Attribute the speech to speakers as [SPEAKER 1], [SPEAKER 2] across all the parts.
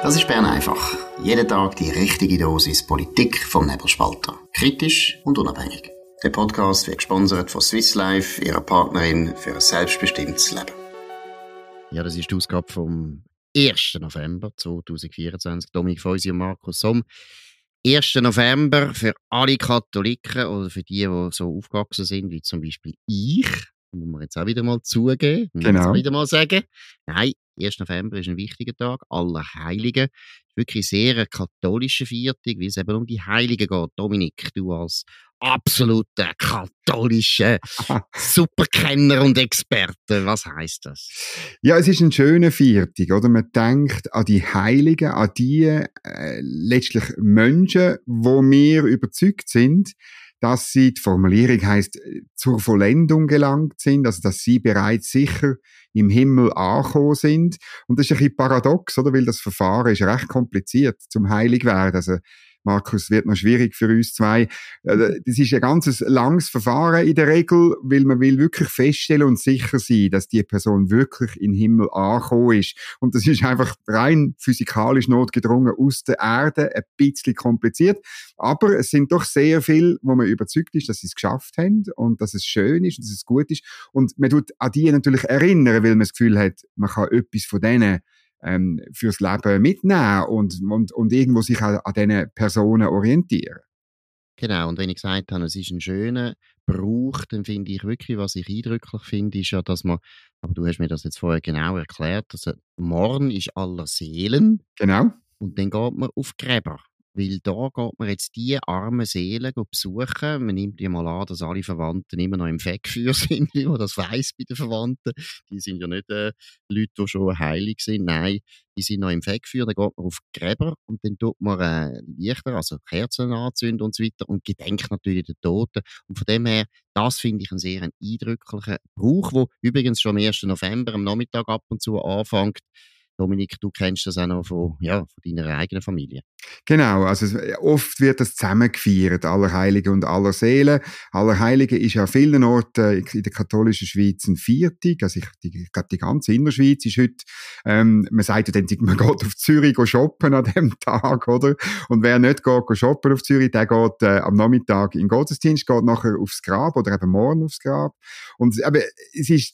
[SPEAKER 1] Das ist Bern einfach. Jeden Tag die richtige Dosis Politik vom Nebelspalter. Kritisch und unabhängig. Der Podcast wird gesponsert von Swiss Life, ihrer Partnerin für ein selbstbestimmtes Leben. Ja, das ist die Ausgabe vom 1. November 2024. Dominik Feusi und Markus Somm. 1. November für alle Katholiken oder für die so aufgewachsen sind, wie zum Beispiel ich. Muss man jetzt auch wieder mal zugeben. Muss
[SPEAKER 2] Genau.
[SPEAKER 1] jetzt auch wieder mal sagen. Nein, 1. November ist ein wichtiger Tag. Allerheiligen. Wirklich sehr eine katholische Feiertag, weil es eben um die Heiligen geht. Dominik, du als absoluter katholischer Superkenner und Experte. Was heisst das?
[SPEAKER 2] Ja, es ist ein schöner Feiertag, oder? Man denkt an die Heiligen, an die letztlich Menschen, wo wir überzeugt sind, dass sie, die Formulierung heisst, zur Vollendung gelangt sind, also dass sie bereits sicher im Himmel angekommen sind. Und das ist ein bisschen paradox, oder? Weil das Verfahren ist recht kompliziert zum Heiligwerden. Also, Markus, wird noch schwierig für uns zwei. Das ist ein ganzes langes Verfahren in der Regel, weil man will wirklich feststellen und sicher sein, dass die Person wirklich in den Himmel angekommen ist. Und das ist einfach rein physikalisch notgedrungen aus der Erde, ein bisschen kompliziert. Aber es sind doch sehr viele, wo man überzeugt ist, dass sie es geschafft haben und dass es schön ist und dass es gut ist. Und man tut an die natürlich erinnern, weil man das Gefühl hat, man kann etwas von denen fürs Leben mitnehmen und irgendwo sich an diesen Personen orientieren.
[SPEAKER 1] Genau, und wenn ich gesagt habe, es ist ein schöner Brauch, dann finde ich wirklich, was ich eindrücklich finde, ist ja, dass man, aber du hast mir das jetzt vorher genau erklärt, dass morgen ist aller Seelen.
[SPEAKER 2] Genau.
[SPEAKER 1] Und dann geht man auf Gräber. Weil da geht man jetzt die armen Seelen besuchen. Man nimmt ja mal an, dass alle Verwandten immer noch im Fegfeuer sind, wie man das weiss bei den Verwandten. Die sind ja nicht Leute, die schon heilig sind. Nein, die sind noch im Fegfeuer. Dann geht man auf Gräber und dann tut man Lichter, also Kerzen anzünden und so weiter und gedenkt natürlich den Toten. Und von dem her, das finde ich einen sehr eindrücklichen Brauch, der übrigens schon am 1. November am Nachmittag ab und zu anfängt. Dominik, du kennst das auch noch von deiner eigenen Familie.
[SPEAKER 2] Genau, also oft wird das zusammengefeiert, Allerheiligen und Allerseelen. Allerheiligen ist ja an vielen Orten in der katholischen Schweiz ein Viertag, also ich glaube, die ganze Innerschweiz ist heute, man sagt ja dann, man geht auf Zürich shoppen an dem Tag, oder? Und wer nicht geht shoppen auf Zürich, der geht am Nachmittag in den Gottesdienst, geht nachher aufs Grab oder eben morgen aufs Grab. Und aber es ist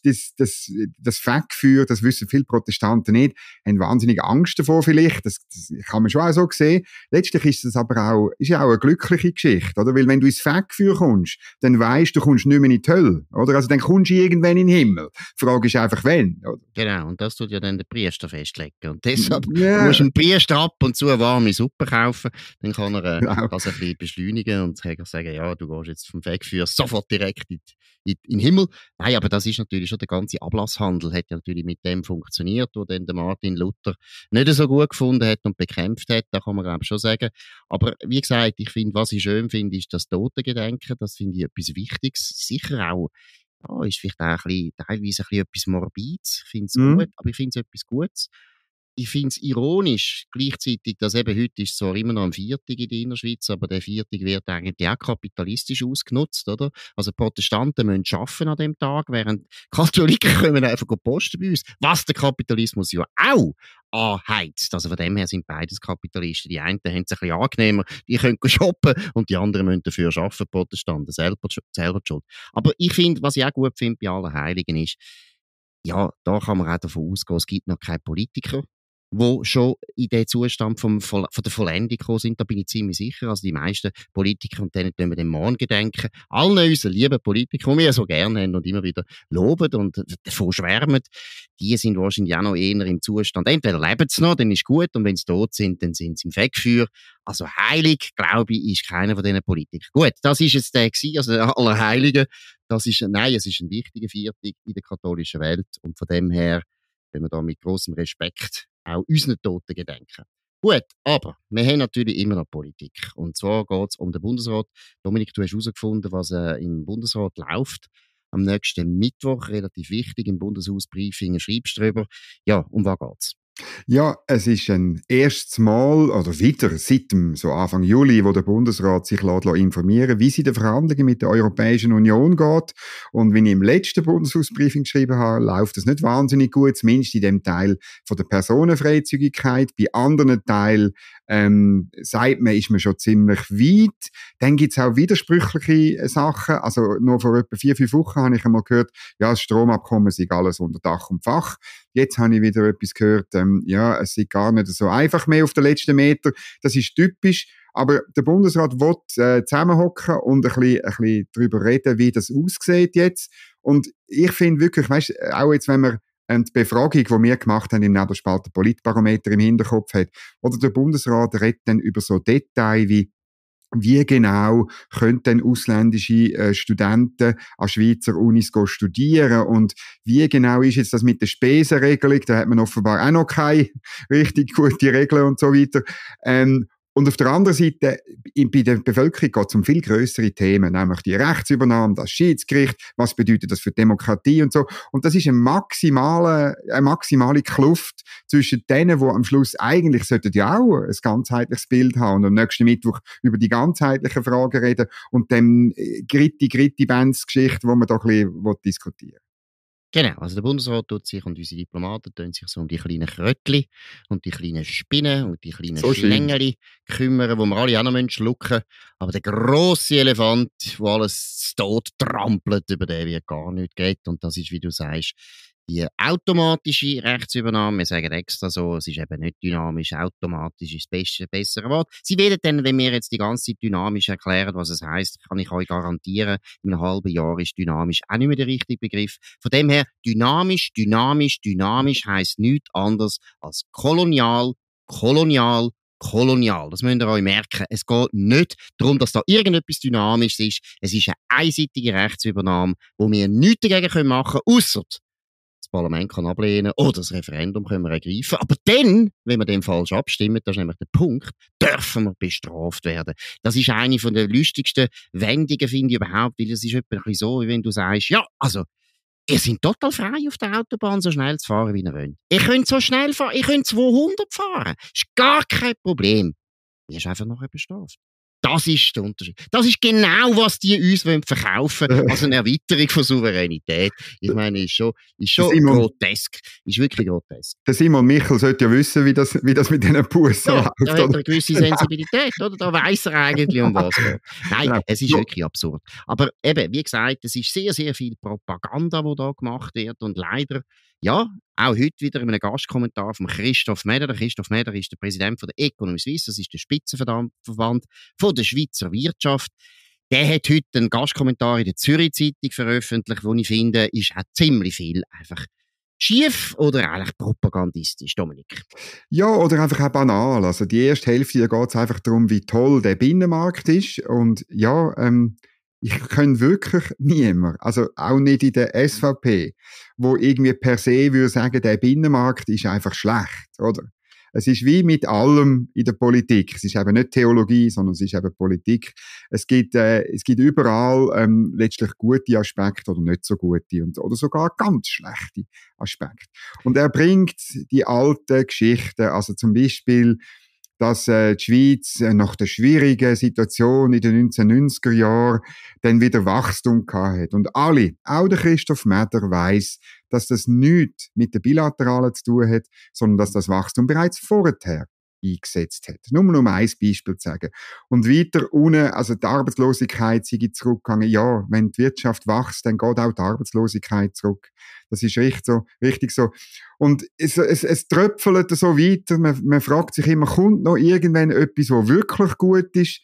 [SPEAKER 2] das Fegfeuer, das wissen viele Protestanten nicht, haben wahnsinnig Angst davor vielleicht, das kann man schon auch so sehen. Letztlich ist es aber auch, ist ja auch eine glückliche Geschichte, oder? Weil wenn du ins Fegfeuer kommst, dann weisst du kommst nicht mehr in die Hölle, oder? Also dann kommst du irgendwann in den Himmel. Die Frage ist einfach, wann, oder?
[SPEAKER 1] Genau, und das tut ja dann der Priester festlegen. Und deshalb musst du dem Priester ab und zu eine warme Suppe kaufen, dann kann er das ein bisschen beschleunigen und kann sagen, ja, du gehst jetzt vom Fegfeuer sofort direkt in den Himmel. Nein, aber das ist natürlich schon, der ganze Ablasshandel hat ja natürlich mit dem funktioniert, wo dann der Martin Luther nicht so gut gefunden hat und bekämpft hat, da kann man glaube ich schon sagen. Aber wie gesagt, ich finde, was ich schön finde, ist das Totengedenken, das finde ich etwas Wichtiges, sicher auch, ja, ist vielleicht auch ein bisschen, teilweise ein bisschen etwas Morbides, ich finde es gut, aber ich finde es etwas Gutes. Ich finde es ironisch, gleichzeitig, dass eben heute ist zwar immer noch ein Viertag in der Innerschweiz, aber der Viertag wird eigentlich auch kapitalistisch ausgenutzt, oder? Also Protestanten müssen arbeiten an dem Tag, während Katholiken kommen einfach posten bei uns, was der Kapitalismus ja auch anheizt. Also von dem her sind beides Kapitalisten. Die einen haben es ein bisschen angenehmer, die können shoppen und die anderen müssen dafür arbeiten, Protestanten, selber schuld. Aber ich finde, was ich auch gut finde bei Allerheiligen ist, ja, da kann man auch davon ausgehen, es gibt noch keine Politiker, wo schon in den Zustand von der Vollendung gekommen sind, da bin ich ziemlich sicher. Also die meisten Politiker, und denen tun wir den morgen gedenken, allen unseren lieben Politikern, die wir so gerne haben und immer wieder loben und davon schwärmen, die sind wahrscheinlich auch noch eher im Zustand, entweder leben sie noch, dann ist gut, und wenn sie tot sind, dann sind sie im Fegfeuer. Also heilig, glaube ich, ist keiner von diesen Politikern. Gut, das ist jetzt der gewesen, also der Allerheiligen. Es ist ein wichtiger Viertag in der katholischen Welt, und von dem her, wenn wir da mit grossem Respekt auch unseren Toten gedenken. Gut, aber wir haben natürlich immer noch Politik. Und zwar geht es um den Bundesrat. Dominik, du hast herausgefunden, was im Bundesrat läuft. Am nächsten Mittwoch, relativ wichtig, im Bundeshaus Briefing schreibst du darüber. Ja, um was geht's?
[SPEAKER 2] Ja, es ist ein erstes Mal oder wieder seit dem so Anfang Juli, wo der Bundesrat sich informieren, wie es in den Verhandlungen mit der Europäischen Union geht. Und wie ich im letzten Bundeshausbriefing geschrieben habe, läuft es nicht wahnsinnig gut, zumindest in dem Teil von der Personenfreizügigkeit. Bei anderen Teilen sagt man, ist man schon ziemlich weit. Dann gibt es auch widersprüchliche Sachen. Also nur vor etwa 4-5 Wochen habe ich einmal gehört, ja, das Stromabkommen sei alles unter Dach und Fach. Jetzt habe ich wieder etwas gehört, ja, es ist gar nicht so einfach mehr auf den letzten Meter. Das ist typisch. Aber der Bundesrat will zusammenhocken und ein bisschen darüber reden, wie das aussieht jetzt. Und ich finde wirklich, weißt, auch jetzt, wenn man die Befragung, die wir gemacht haben im Nebelspalter Politbarometer im Hinterkopf hat, oder der Bundesrat redet dann über so Details wie genau können denn ausländische Studenten an Schweizer Unis studieren und wie genau ist jetzt das mit der Spesenregelung, da hat man offenbar auch noch keine richtig gute Regeln und so weiter. Und auf der anderen Seite, bei der Bevölkerung geht es um viel grössere Themen, nämlich die Rechtsübernahme, das Schiedsgericht, was bedeutet das für Demokratie und so. Und das ist eine maximale Kluft zwischen denen, die am Schluss eigentlich sollten ja auch ein ganzheitliches Bild haben und am nächsten Mittwoch über die ganzheitlichen Fragen reden und dem Gritti-Bands-Geschichte, wo man da ein bisschen diskutieren.
[SPEAKER 1] Genau, also der Bundesrat tut sich und unsere Diplomaten tun sich so um die kleinen Kröttli und die kleinen Spinnen und die kleinen so Schlängeli kümmern, wo wir alle auch noch schlucken müssen. Aber der grosse Elefant, der alles zu Tod trampelt, über den wird gar nicht geredet. Und das ist, wie du sagst, die automatische Rechtsübernahme. Wir sagen extra so, es ist eben nicht dynamisch, automatisch ist das bessere Wort. Sie werden dann, wenn wir jetzt die ganze Zeit dynamisch erklären, was es heisst, kann ich euch garantieren, in einem halben Jahr ist dynamisch auch nicht mehr der richtige Begriff. Von dem her, dynamisch heisst nichts anderes als kolonial. Das müsst ihr euch merken. Es geht nicht darum, dass da irgendetwas Dynamisches ist. Es ist eine einseitige Rechtsübernahme, wo wir nichts dagegen machen können, ausser das Parlament kann ablehnen oder das Referendum können wir ergreifen. Aber dann, wenn wir dem falsch abstimmen, das ist nämlich der Punkt, dürfen wir bestraft werden. Das ist eine von den lustigsten Wendungen, finde ich überhaupt, weil es ist etwa ein bisschen so, wie wenn du sagst, ja, also, ihr seid total frei auf der Autobahn, so schnell zu fahren, wie ihr wollt. Ihr könnt so schnell fahren, ihr könnt 200 fahren. Ist gar kein Problem. Ihr ist einfach nachher bestraft. Das ist der Unterschied. Das ist genau, was die uns verkaufen wollen, als eine Erweiterung von Souveränität. Ich meine, ist schon grotesk. Ist wirklich grotesk.
[SPEAKER 2] Der Simon Michel sollte ja wissen, wie das mit diesen Bussen
[SPEAKER 1] läuft. Da hat er eine gewisse Sensibilität, oder? Da weiss er eigentlich, um was es geht. Nein, ja, es ist wirklich absurd. Aber eben, wie gesagt, es ist sehr, sehr viel Propaganda, die da gemacht wird. Und leider, ja, auch heute wieder in einem Gastkommentar von Christoph Meder. Der Christoph Meder ist der Präsident von der Economy Suisse, das ist der Spitzenverband von der Schweizer Wirtschaft. Der hat heute einen Gastkommentar in der Zürich Zeitung veröffentlicht, wo ich finde, ist auch ziemlich viel einfach schief oder eigentlich propagandistisch, Dominik?
[SPEAKER 2] Ja, oder einfach auch banal. Also die erste Hälfte, da geht es einfach darum, wie toll der Binnenmarkt ist. Und ja, ich kenne wirklich niemand, also auch nicht in der SVP, wo irgendwie per se würde sagen, der Binnenmarkt ist einfach schlecht, oder? Es ist wie mit allem in der Politik. Es ist eben nicht Theologie, sondern es ist eben Politik. Es gibt überall letztlich gute Aspekte oder nicht so gute oder sogar ganz schlechte Aspekte. Und er bringt die alten Geschichten, also zum Beispiel, dass die Schweiz nach der schwierigen Situation in den 1990er Jahren dann wieder Wachstum gehabt hat. Und alle, auch der Christoph Meder, weiss, dass das nichts mit der Bilateralen zu tun hat, sondern dass das Wachstum bereits vorher eingesetzt hat. Nur um ein Beispiel zu sagen. Und weiter unten, also die Arbeitslosigkeit sei zurückgegangen. Ja, wenn die Wirtschaft wächst, dann geht auch die Arbeitslosigkeit zurück. Das ist richtig so. Und es tröpfelt so weiter. Man fragt sich immer, kommt noch irgendwann etwas, was wirklich gut ist?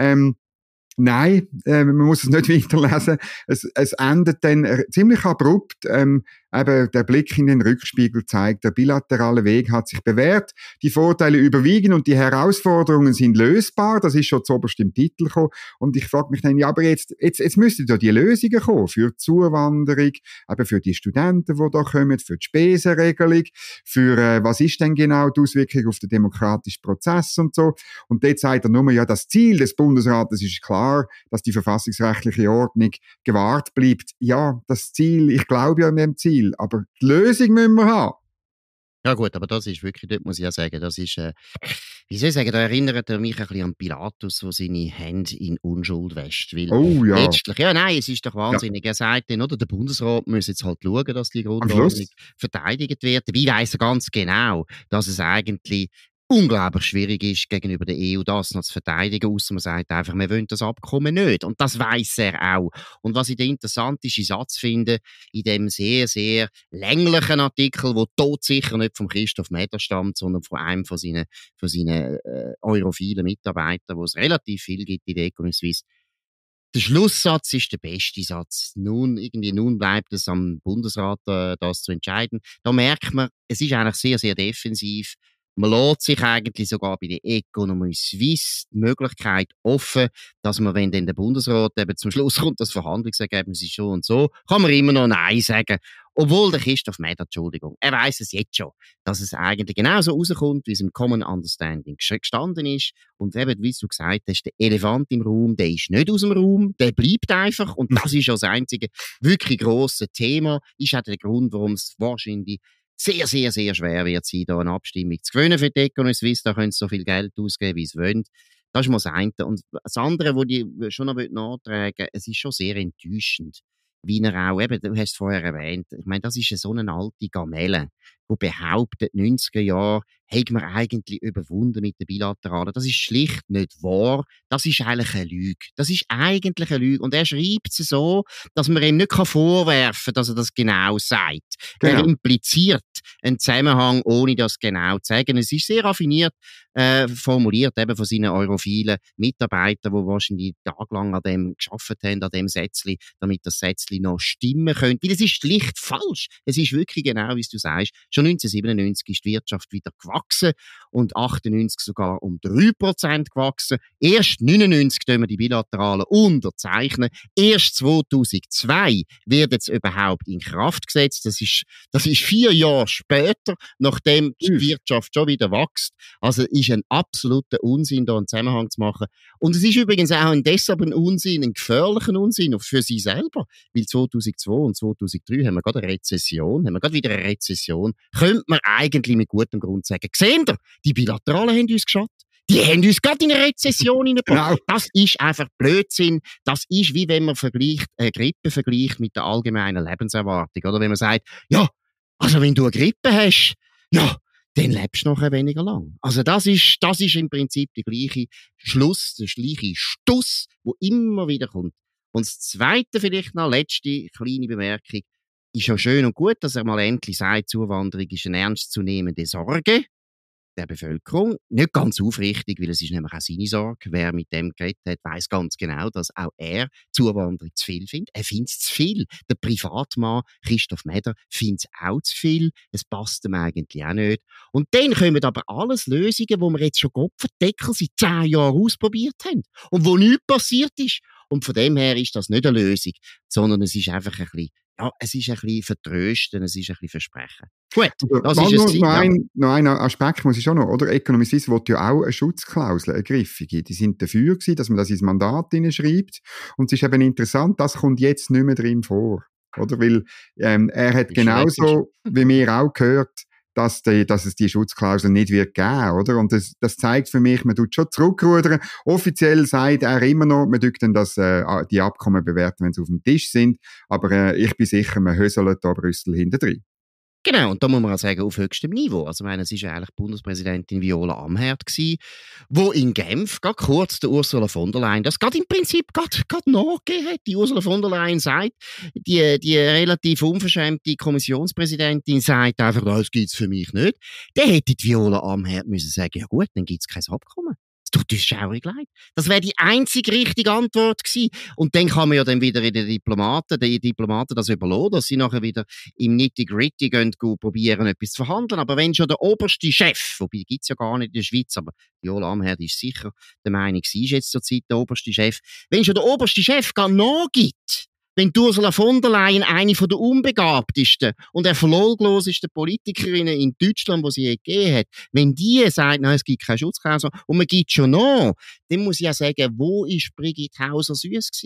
[SPEAKER 2] Nein, man muss es nicht weiterlesen. Es endet dann ziemlich abrupt. Eben der Blick in den Rückspiegel zeigt, der bilaterale Weg hat sich bewährt, die Vorteile überwiegen und die Herausforderungen sind lösbar. Das ist schon zuoberst im Titel gekommen. Und ich frage mich dann, ja, aber jetzt müssten ja die Lösungen kommen für die Zuwanderung, eben für die Studenten, die da kommen, für die Spesenregelung, für was ist denn genau die Auswirkung auf den demokratischen Prozess und so. Und dort sagt er nur, ja, das Ziel des Bundesrates ist klar, dass die verfassungsrechtliche Ordnung gewahrt bleibt. Ja, das Ziel, ich glaube ja an dem Ziel, aber die Lösung müssen wir haben.
[SPEAKER 1] Ja gut, aber das ist wirklich, dort muss ich ja sagen, das ist, wie soll ich sagen, da erinnert er mich ein bisschen an Pilatus, der seine Hände in Unschuld wäscht. Weil
[SPEAKER 2] Oh ja.
[SPEAKER 1] letztlich, ja nein, es ist doch wahnsinnig. Er sagt dann, oder, der Bundesrat muss jetzt halt schauen, dass die Grundordnung verteidigt wird. Dabei weiss er ganz genau, dass es eigentlich unglaublich schwierig ist, gegenüber der EU das noch zu verteidigen, ausser man sagt einfach, wir wollen das Abkommen nicht. Und das weiss er auch. Und was ich den interessantesten Satz finde, in dem sehr, sehr länglichen Artikel, der todsicher nicht von Christoph Meder stammt, sondern von einem von seinen europhilen Mitarbeitern, wo es relativ viel gibt in der Economy Suisse. Der Schlusssatz ist der beste Satz. Nun bleibt es am Bundesrat, das zu entscheiden. Da merkt man, es ist eigentlich sehr, sehr defensiv. Man lässt sich eigentlich sogar bei der Economie Suisse die Möglichkeit offen, dass man, wenn dann der Bundesrat eben zum Schluss kommt, das Verhandlungsergebnis ist so und so, kann man immer noch Nein sagen. Obwohl der Christoph Meder, Entschuldigung, er weiss es jetzt schon, dass es eigentlich genauso rauskommt, wie es im Common Understanding gestanden ist. Und eben, wie du gesagt hast, der Elefant im Raum, der ist nicht aus dem Raum, der bleibt einfach. Und das ist das einzige wirklich grosse Thema. Ist auch der Grund, warum es wahrscheinlich sehr, sehr, sehr schwer wird sein, da eine Abstimmung zu gewinnen für die Economy Suisse. Da können sie so viel Geld ausgeben, wie sie wollen. Das ist mal das eine. Und das andere, was ich schon noch nachtragen will, es ist schon sehr enttäuschend, wie er auch, eben, du hast es vorher erwähnt, ich meine, das ist so eine alte Gamelle, die behauptet, 90er Jahre hätten wir eigentlich überwunden mit den Bilateralen. Das ist schlicht nicht wahr. Das ist eigentlich eine Lüge. Das ist eigentlich eine Lüge. Und er schreibt es so, dass man ihm nicht vorwerfen kann, dass er das genau sagt. Genau. Er impliziert einen Zusammenhang, ohne das genau zu sagen. Es ist sehr raffiniert formuliert, eben von seinen europhilen Mitarbeitern, die wahrscheinlich tagelang an dem gearbeitet haben, an dem Sätzli, damit das Sätzli noch stimmen könnte. Weil es ist schlicht falsch. Es ist wirklich genau, wie du sagst. Schon 1997 ist die Wirtschaft wieder gewachsen und 98 sogar um 3% gewachsen. Erst 1999 tun wir die Bilateralen unterzeichnen. Erst 2002 wird jetzt überhaupt in Kraft gesetzt. Das ist 4 Jahre später, nachdem die Wirtschaft schon wieder wächst. Also ist ein absoluter Unsinn, da einen Zusammenhang zu machen. Und es ist übrigens auch deshalb ein Unsinn, ein gefährlicher Unsinn für sie selber. Weil 2002 und 2003 haben wir gerade wieder eine Rezession. Könnte man eigentlich mit gutem Grund sagen, seht ihr, die Bilateralen haben uns geschadet. Die haben uns gerade in eine Rezession hineingebracht. Genau. Das ist einfach Blödsinn. Das ist, wie wenn man Grippe vergleicht mit der allgemeinen Lebenserwartung. Oder wenn man sagt, ja, also wenn du eine Grippe hast, ja, dann lebst du nachher weniger lang. Also das ist im Prinzip der gleiche Schluss, der gleiche Stuss, der immer wieder kommt. Und das Zweite vielleicht noch, letzte kleine Bemerkung, ist ja schön und gut, dass er mal endlich sagt, Zuwanderung ist eine ernstzunehmende Sorge der Bevölkerung. Nicht ganz aufrichtig, weil es ist nämlich auch seine Sorge. Wer mit dem geredet hat, weiss ganz genau, dass auch er Zuwanderung zu viel findet. Er findet es zu viel. Der Privatmann Christoph Meder findet es auch zu viel. Es passt ihm eigentlich auch nicht. Und dann kommen aber alles Lösungen, die wir jetzt schon Kopfendeckel seit 10 Jahren ausprobiert haben. Und wo nichts passiert ist. Und von dem her ist das nicht eine Lösung, sondern es ist einfach ein bisschen vertrösten, es ist ein bisschen versprechen. Gut, das ist es.
[SPEAKER 2] Noch ein Aspekt muss ich schon noch, oder? Economy Suisse will ja auch eine Schutzklausel, eine griffige. Die sind dafür gewesen, dass man das ins Mandat hineinschreibt. Und es ist eben interessant, das kommt jetzt nicht mehr drin vor. Oder? Weil er hat genauso, wie wir auch gehört, dass es die Schutzklausel nicht wird geben, oder? Und das zeigt für mich, man tut schon zurückrudern. Offiziell sagt er immer noch, man tut dann die Abkommen bewerten, wenn sie auf dem Tisch sind. Aber ich bin sicher, man höselt da Brüssel hinterdrein.
[SPEAKER 1] Genau, und da muss man auch sagen, auf höchstem Niveau. Also, ich meine, es war ja eigentlich Bundespräsidentin Viola Amherd gewesen, wo in Genf gerade kurz der Ursula von der Leyen das gerade im Prinzip gerade nachgegeben hat. Die Ursula von der Leyen sagt, die relativ unverschämte Kommissionspräsidentin sagt einfach, das gibt's für mich nicht. Dann hätte die Viola Amherd müssen sagen, ja gut, dann gibt's kein Abkommen. Das tut uns schaurig leid. Das wäre die einzige richtige Antwort gewesen. Und dann kann man ja dann wieder in den Diplomaten das überlassen, dass sie nachher wieder im Nitty-Gritty gehen probieren, etwas zu verhandeln. Aber wenn schon der oberste Chef, wobei gibt's ja gar nicht in der Schweiz, aber Viola Amherd ist sicher der Meinung, sie ist jetzt zurzeit der oberste Chef. Wenn schon der oberste Chef gar nachgibt, wenn Ursula von der Leyen eine von der unbegabtesten und erfolglosesten Politikerinnen in Deutschland, die sie je gegeben hat, wenn die sagt, nein, es gibt keine Schutzklausel und man gibt schon noch, dann muss ich ja sagen, wo ist Brigitte Hauser-Süss gewesen?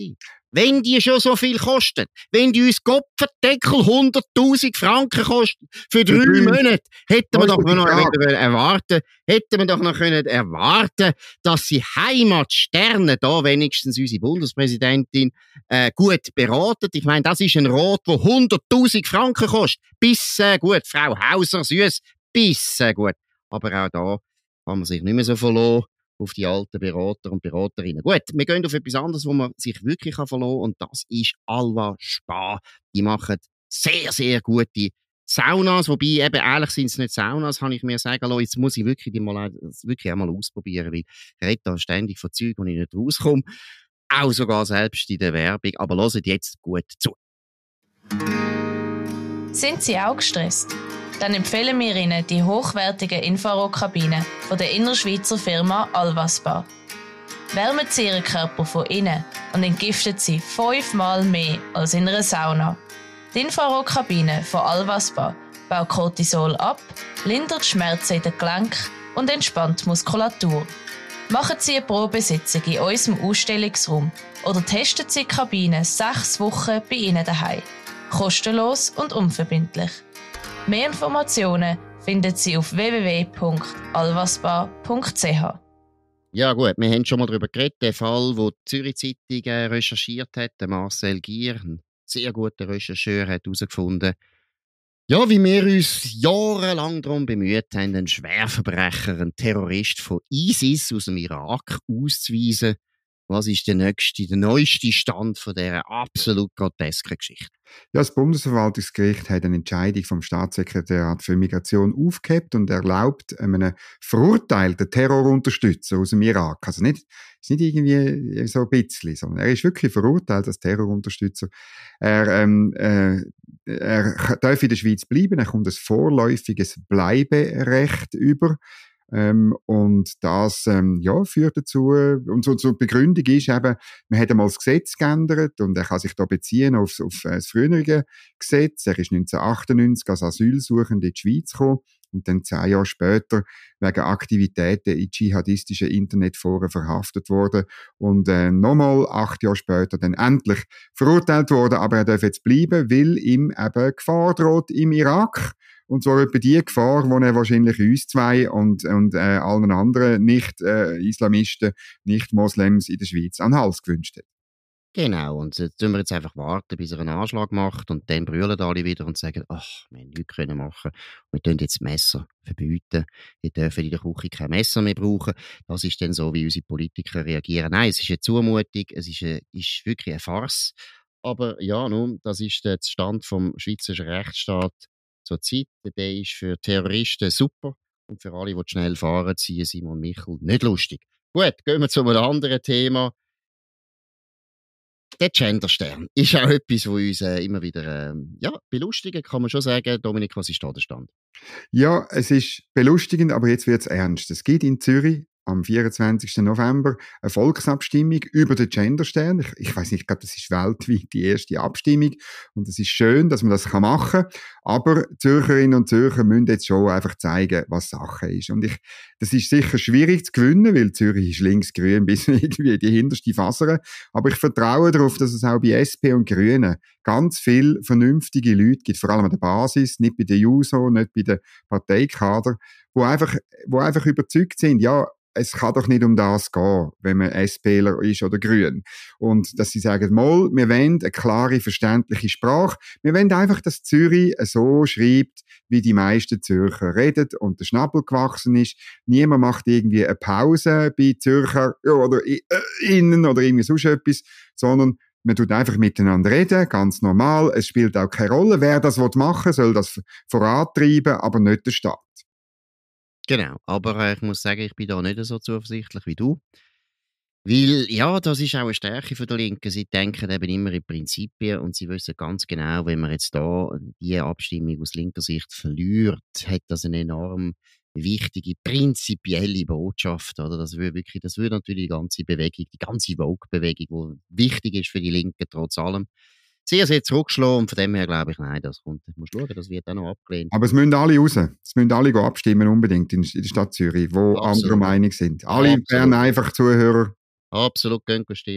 [SPEAKER 1] wenn die schon so viel kosten, wenn die uns Kopfendeckel 100'000 Franken kosten für 3 Monate, hätten wir doch noch erwarten, dass sie Heimatsterne da wenigstens unsere Bundespräsidentin gut beraten. Ich meine, das ist ein Rat, der 100'000 Franken kostet. Bis gut, Frau Hauser, süß, bis gut. Aber auch da kann man sich nicht mehr so verlassen auf die alten Berater und Beraterinnen. Gut, wir gehen auf etwas anderes, wo man sich wirklich verlassen kann, und das ist Alva Spa. Die machen sehr, sehr gute Saunas, wobei eben ehrlich sind es nicht Saunas, habe ich mir sagen lassen. Jetzt muss ich wirklich einmal ausprobieren, weil ich rede da ständig von Zeug, wo ich nicht rauskomme. Auch sogar selbst in der Werbung. Aber hört jetzt gut zu.
[SPEAKER 3] Sind Sie auch gestresst? Dann empfehlen wir Ihnen die hochwertige Infrarotkabine von der innerschweizer Firma Alva Spa. Wärmen Sie Ihren Körper von innen und entgiftet Sie 5-mal mehr als in einer Sauna. Die Infrarotkabine von Alva Spa baut Cortisol ab, lindert Schmerzen in den Gelenken und entspannt die Muskulatur. Machen Sie eine Probesitzung in unserem Ausstellungsraum oder testen Sie die Kabine 6 Wochen bei Ihnen daheim. Kostenlos und unverbindlich. Mehr Informationen finden Sie auf www.alvaspa.ch.
[SPEAKER 1] Ja gut, wir haben schon mal darüber geredet, der Fall, wo die Zürich Zeitung recherchiert hat, der Marcel Gier, ein sehr guter Rechercheur, hat herausgefunden, ja, wie wir uns jahrelang darum bemüht haben, einen Schwerverbrecher, einen Terrorist von ISIS aus dem Irak auszuweisen. Was ist der neueste Stand von dieser absolut grotesken Geschichte?
[SPEAKER 2] Ja, das Bundesverwaltungsgericht hat eine Entscheidung vom Staatssekretariat für Migration aufgehoben und erlaubt einem verurteilten Terrorunterstützer aus dem Irak, also ist nicht irgendwie so ein bisschen, sondern er ist wirklich verurteilt als Terrorunterstützer. Er darf in der Schweiz bleiben, er kommt ein vorläufiges Bleiberecht über. Und das führt dazu, und so die Begründung ist eben, man hat einmal das Gesetz geändert und er kann sich da beziehen auf das frühere Gesetz. Er ist 1998 als Asylsuchender in die Schweiz gekommen und dann 10 Jahre später wegen Aktivitäten in dschihadistischen Internetforen verhaftet worden und nochmal 8 Jahre später dann endlich verurteilt worden, aber er darf jetzt bleiben, weil ihm eben Gefahr droht im Irak. Und zwar etwa die Gefahr, die er wahrscheinlich uns zwei und allen anderen Nicht-Islamisten, Nicht-Moslems in der Schweiz an den Hals gewünscht hat.
[SPEAKER 1] Genau, und jetzt müssen wir jetzt einfach warten, bis er einen Anschlag macht und dann brüllen alle wieder und sagen, ach, wir haben nichts können machen. Wir tun jetzt Messer verbieten. Wir dürfen in der Küche kein Messer mehr brauchen. Das ist dann so, wie unsere Politiker reagieren. Nein, es ist eine Zumutung, es ist wirklich eine Farce. Aber ja, nun, das ist der Stand vom schweizerischen Rechtsstaat zur Zeit. Der ist für Terroristen super und für alle, die schnell fahren, ziehen Simon Michel nicht lustig. Gut, gehen wir zu einem anderen Thema. Der Genderstern ist auch etwas, was uns immer wieder belustigen, kann man schon sagen. Dominik, was ist da der Stand?
[SPEAKER 2] Ja, es ist belustigend, aber jetzt wird es ernst. Es gibt in Zürich am 24. November eine Volksabstimmung über den Genderstern. Ich weiss nicht, ich glaube, das ist weltweit die erste Abstimmung und es ist schön, dass man das machen kann, aber Zürcherinnen und Zürcher müssen jetzt schon einfach zeigen, was Sache ist. Und das ist sicher schwierig zu gewinnen, weil Zürich ist links-grün bis irgendwie die hinterste Fasere, aber ich vertraue darauf, dass es auch bei SP und Grünen ganz viele vernünftige Leute gibt, vor allem an der Basis, nicht bei der JUSO, nicht bei den Parteikader, wo einfach überzeugt sind, ja, es kann doch nicht um das gehen, wenn man SPler ist oder Grün. Und dass sie sagen, mal, wir wollen eine klare, verständliche Sprache. Wir wollen einfach, dass Zürich so schreibt, wie die meisten Zürcher reden und der Schnabel gewachsen ist. Niemand macht irgendwie eine Pause bei Zürcher oder innen oder irgendwie sonst etwas, sondern man tut einfach miteinander reden, ganz normal. Es spielt auch keine Rolle. Wer das machen will, soll das vorantreiben, aber nicht der Staat.
[SPEAKER 1] Genau, aber ich muss sagen, ich bin da nicht so zuversichtlich wie du. Weil, ja, das ist auch eine Stärke von der Linken. Sie denken eben immer in Prinzipien und sie wissen ganz genau, wenn man jetzt da die Abstimmung aus linker Sicht verliert, hat das eine enorm wichtige, prinzipielle Botschaft. Oder? Das würde natürlich die ganze Bewegung, die ganze Vogue-Bewegung, die wichtig ist für die Linken trotz allem, sehr, sehr zurückschlagen. Und von dem her glaube ich, nein, das kommt. Du musst schauen, das wird auch noch abgelehnt.
[SPEAKER 2] Aber es müssen alle raus. Es müssen alle abstimmen, unbedingt in der Stadt Zürich, wo andere Meinung sind. Alle werden einfach Zuhörer.
[SPEAKER 1] Absolut, gehen stimmen.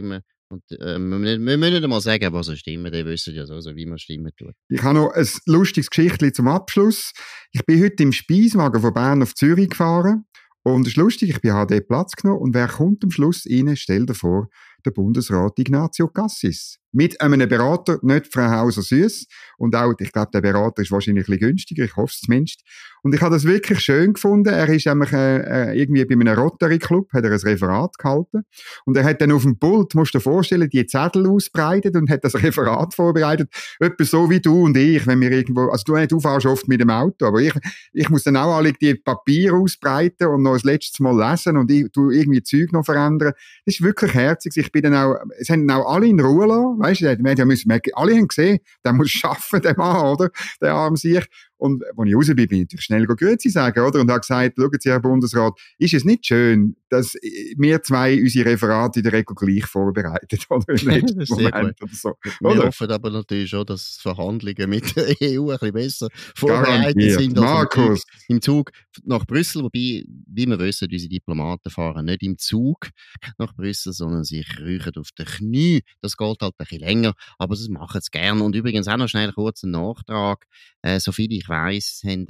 [SPEAKER 1] Und wir müssen nicht einmal sagen, was stimmen, die wissen ja so, wie man Stimmen tut.
[SPEAKER 2] Ich habe noch ein lustiges Geschichtchen zum Abschluss. Ich bin heute im Speiswagen von Bern auf Zürich gefahren. Und es ist lustig, ich habe dort Platz genommen. Und wer kommt am Schluss rein? Stell dir vor, der Bundesrat Ignazio Cassis. Mit einem Berater, nicht Frau Hauser-Süss. Und auch, ich glaube, der Berater ist wahrscheinlich ein bisschen günstiger, ich hoffe es zumindest. Und ich habe das wirklich schön gefunden. Er ist nämlich irgendwie bei einem Rotary-Club, hat er ein Referat gehalten. Und er hat dann auf dem Pult, musst du dir vorstellen, die Zettel ausbreitet und hat das Referat vorbereitet. Etwa so wie du und ich, wenn wir irgendwo, also du fährst oft mit dem Auto, aber ich muss dann auch alle die Papiere ausbreiten und noch das letzte Mal lesen und ich tu irgendwie Zeug noch verändern. Das ist wirklich herzig. Ich bin dann auch, es haben auch alle in Ruhe lassen. Weißt du, alle haben gesehen, der muss arbeiten, der Mann, oder? Der arm sich. Und als ich raus bin ich natürlich schnell Grüezi sagen, oder? Und habe gesagt, schauen Sie, Herr Bundesrat, ist es nicht schön, dass wir zwei unsere Referate in der Regel gleich vorbereiten, oder? Im letzten Moment oder so.
[SPEAKER 1] Wir hoffen aber natürlich schon, dass Verhandlungen mit der EU ein bisschen besser vorbereitet sind als im Zug nach Brüssel. Wobei, wie wir wissen, unsere Diplomaten fahren nicht im Zug nach Brüssel, sondern sich rühren auf den Knie. Das geht halt ein bisschen länger, aber das machen sie gerne. Und übrigens auch noch schnell kurz einen Nachtrag. Soviel ich weiss, haben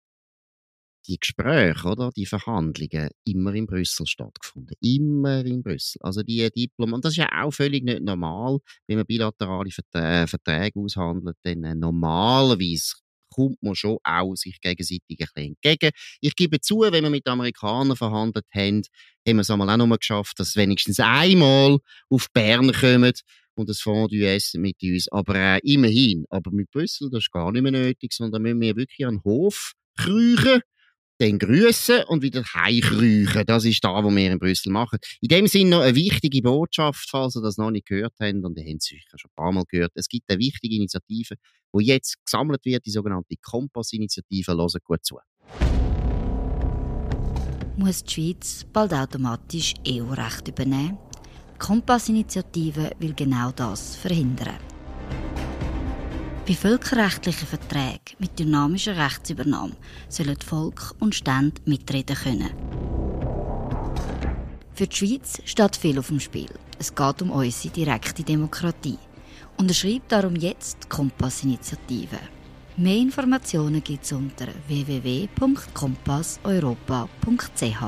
[SPEAKER 1] die Gespräche, oder, die Verhandlungen immer in Brüssel stattgefunden. Immer in Brüssel. Also die und das ist ja auch völlig nicht normal, wenn man bilaterale Verträge aushandelt, denn normalerweise kommt man schon auch sich gegenseitig ein bisschen entgegen. Ich gebe zu, wenn wir mit Amerikanern verhandelt haben wir es einmal auch noch mal geschafft, dass wenigstens einmal auf Bern kommen und das Fondue essen mit uns. Aber immerhin. Aber mit Brüssel, das ist gar nicht mehr nötig, sondern müssen wir wirklich an den Hof kriechen, dann grüssen und wieder heimkriechen. Das ist das, was wir in Brüssel machen. In dem Sinne noch eine wichtige Botschaft, falls ihr das noch nicht gehört habt, und ihr habt es sicher schon ein paar Mal gehört. Es gibt eine wichtige Initiative, die jetzt gesammelt wird, die sogenannte Kompass-Initiative. Hört gut zu.
[SPEAKER 4] Muss die Schweiz bald automatisch EU-Recht übernehmen? Die Kompass-Initiative will genau das verhindern. Bei völkerrechtlichen Verträgen mit dynamischer Rechtsübernahme sollen Volk und Stände mitreden können. Für die Schweiz steht viel auf dem Spiel. Es geht um unsere direkte Demokratie. Unterschreibt darum jetzt die Kompass-Initiative. Mehr Informationen gibt es unter www.kompasseuropa.ch.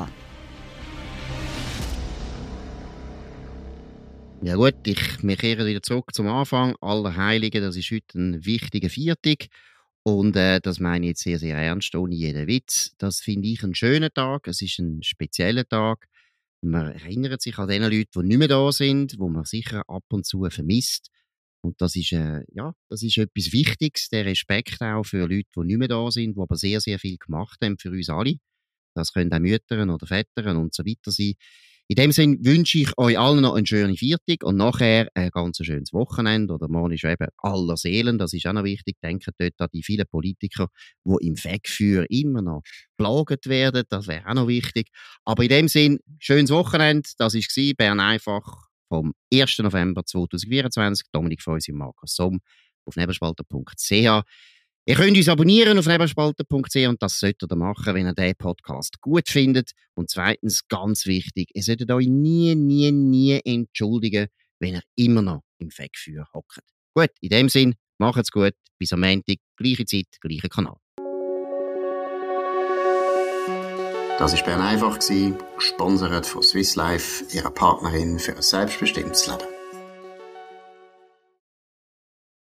[SPEAKER 1] Ja gut, wir kehren wieder zurück zum Anfang. Allerheiligen, das ist heute ein wichtiger Viertag. Und das meine ich jetzt sehr, sehr ernst, ohne jeden Witz. Das finde ich einen schönen Tag. Es ist ein spezieller Tag. Man erinnert sich an die Leute, die nicht mehr da sind, wo man sicher ab und zu vermisst. Und das ist etwas Wichtiges, der Respekt auch für Leute, die nicht mehr da sind, die aber sehr, sehr viel gemacht haben für uns alle. Das können auch Mütter oder Väter und so weiter sein. In dem Sinne wünsche ich euch allen noch einen schönen Viertag und nachher ein ganz schönes Wochenende. Oder morgen ist eben aller Seelen, das ist auch noch wichtig. Denkt dort an die vielen Politiker, die im Wegführen immer noch geplagt werden. Das wäre auch noch wichtig. Aber in dem Sinne, schönes Wochenende. Das war Bern einfach vom 1. November 2024. Dominik Feusi und Markus Somm auf nebelspalter.ch. Ihr könnt uns abonnieren auf nebelspalter.ch und das solltet ihr machen, wenn ihr diesen Podcast gut findet. Und zweitens, ganz wichtig, ihr solltet euch nie entschuldigen, wenn ihr immer noch im Wegführen hockt. Gut, in dem Sinn, macht's gut, bis am Montag, gleiche Zeit, gleicher Kanal. Das war Bern einfach, gesponsert von Swiss Life, ihrer Partnerin für ein selbstbestimmtes Leben.